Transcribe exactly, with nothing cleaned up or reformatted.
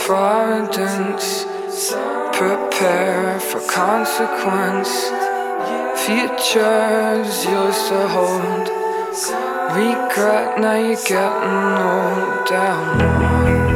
Providence, prepare for consequence. Futures yours to hold. Regret, now you're getting old. Down one.